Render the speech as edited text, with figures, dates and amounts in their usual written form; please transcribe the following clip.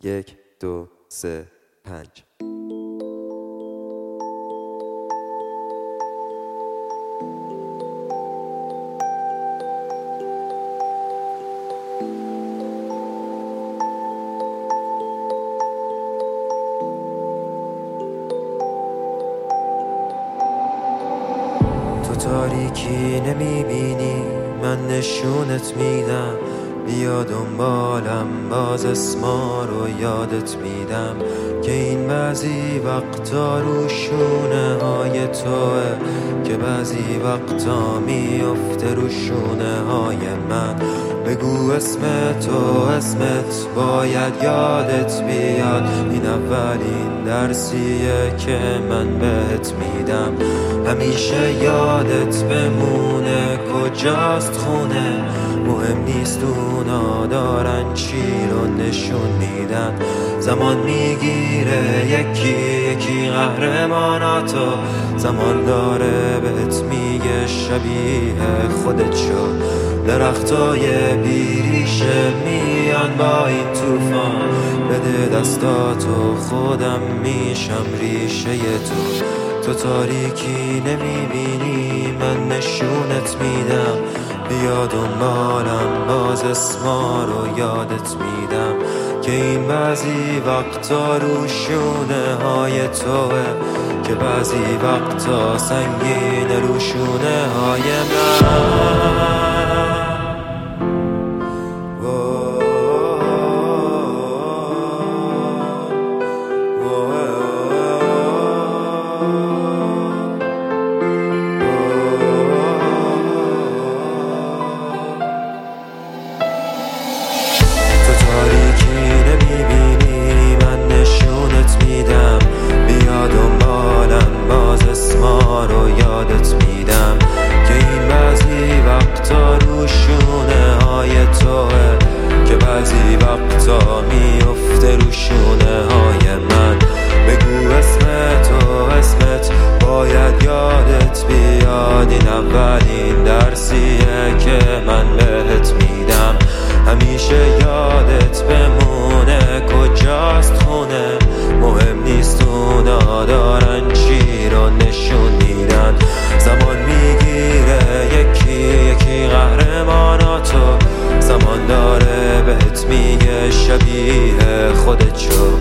1 2 3 5 تو تاریکی نمیبینی، من نشونت میدم. بیا دنبالم، باز اسما رو یادت میدم که این بعضی وقتا رو شونه های توه، که بعضی وقتا میفته رو شونه های من. بگو اسم تو، اسمت باید یادت بیاد. این اولین درسیه که من بهت میدم. همیشه یادت بمونه کجاست خونه. مهم نیست اونا دارن چی رو نشون میدن. زمان میگیره یکی قهرماناتو. زمان داره بهت میگه شبیه خودت شو. درختای بیریشه میان با این طوفان. بده دستاتو، خودم میشم ریشه تو. تو تاریکی نمیبینی، من نشونت میدم. بیا دنبالم، باز اسما رو یادت میدم که این بعضی وقتا رو شونه های توه، که بعضی وقتا سنگین رو شونه های من. بعضی وقتا میفته رو شونه های من. بگو اسم تو، اسمت باید یادت بیاد. این اولین درسیه که من بهت میدم. همیشه یادت بمونه کجاست خونه. مهم نیست اونا دارن چی رو نشون میدن. زمان میگیره یکی قهرماناتو. زمان داره بهت میگه شبیه خودت شو.